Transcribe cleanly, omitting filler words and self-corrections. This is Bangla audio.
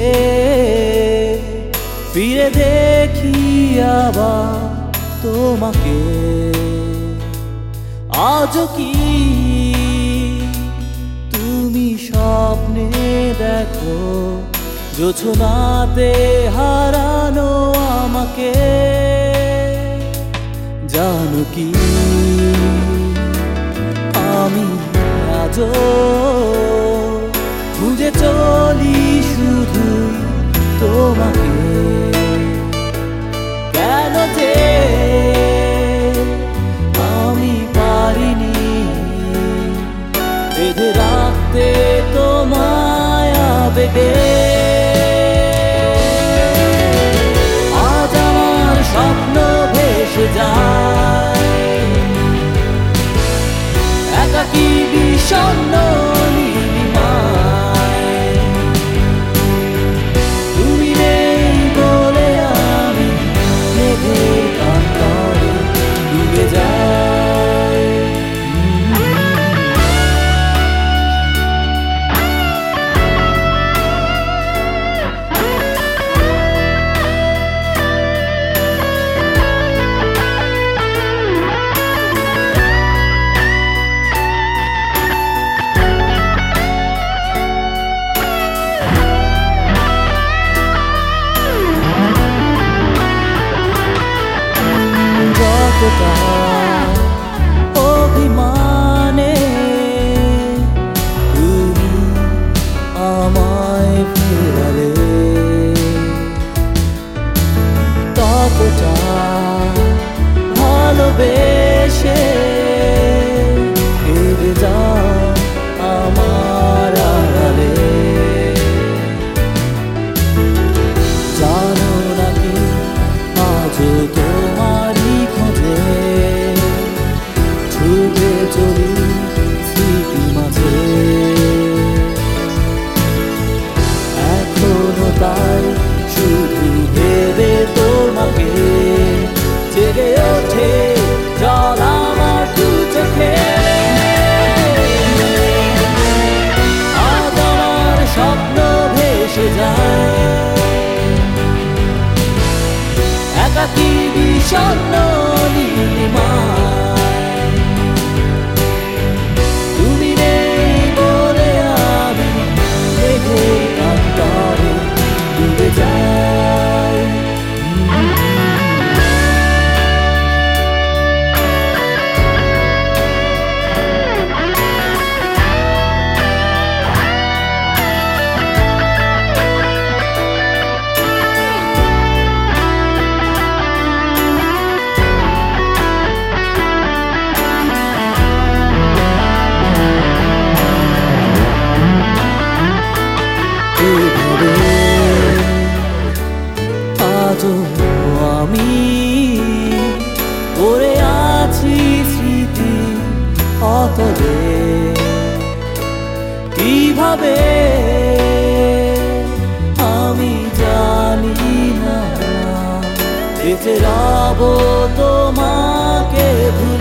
ফিরে দেখি আবার তোমাকে। আজও কি তুমি স্বপ্নে দেখো জোছনাতে হারানো আমাকে? জানো কি আমি আজও খুঁজে চলি শুধুই তোমাকে। কেন যে আমি পারিনি বেঁধে রাখতে তোমায় আবেগে। আজ আমার স্বপ্ন ভেসে যায় একাকী বিষণ্ণ নীলিমায়। তুমি নেই বলে আমি মেঘের কাঁটায় ডুবে যাই। অভিমানে তুমি আমায় ফেরালে, ততটা ভালোবেসে ফিরে যাও আমার আড়ালে। জানো নাকি আজও তোমারই খোঁজে ছুটে চলি স্মৃতি মাঝে। এখনো তাই শুধু ভেবে তোমাকে জেগে ওঠে জল আমার দু চোখে। আজ আমার স্বপ্ন ভেসে যায় একাকী বিষণ্ণ নীলিমায়। তুমি নেই বলে আমি মেঘের কাঁটায় ডুবে যাই। আজও আমি পড়ে আছি স্মৃতি অতলে। কিভাবে আমি জানি না বেঁচে রব তোমাকে ভুলে।